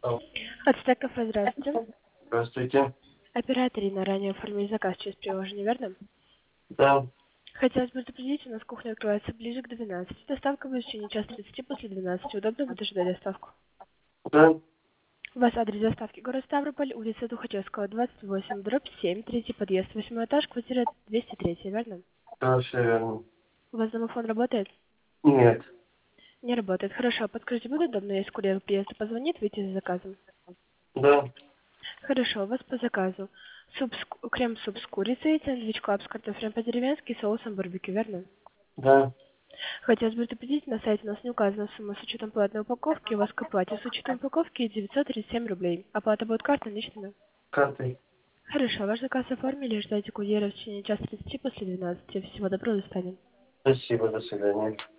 Отстак кафе, здравствуйте. Здравствуйте. Оператор Ирина, ранее оформили заказ через приложение, верно? Да, Хотелось бы предупредить, у нас кухня открывается ближе к 12. Доставка будет в течение часа 30 после 12. Удобно будет ожидать доставку. да, У вас адрес доставки город Ставрополь, улица Тухачевского, 28, дробь 7, третий подъезд, 8 этаж, квартира 203, верно? да, все верно. У вас домофон работает? Нет, Не работает. Хорошо, подскажите, будет удобно, если курьер приезда позвонит, выйти за заказом? да, Хорошо, у вас по заказу. Крем-суп с курицей, сэндвич клаб с картофелем по-деревенски и соусом барбекю, верно? да, Хотелось бы предупредить, на сайте у нас не указана сумма с учетом платной упаковки, у вас к оплате с учетом упаковки 937 рублей. Оплата будет картой наличными. картой. Хорошо, ваш заказ оформили, ждайте курьера в течение часа 30 после 12. Всего доброго, до свидания. Спасибо, до свидания.